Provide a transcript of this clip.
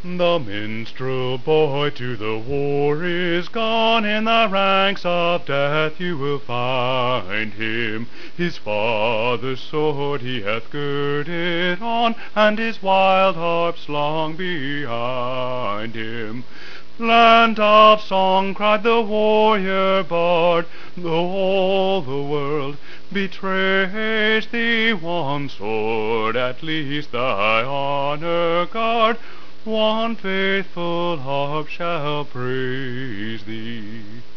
The minstrel boy to the war is gone, in the ranks of death you will find him. His father's sword he hath girded on, and his wild harp's long behind him. Land of song, cried the warrior bard, though all the world betrays thee, one sword at least thy honor guard, one faithful harp shall praise thee.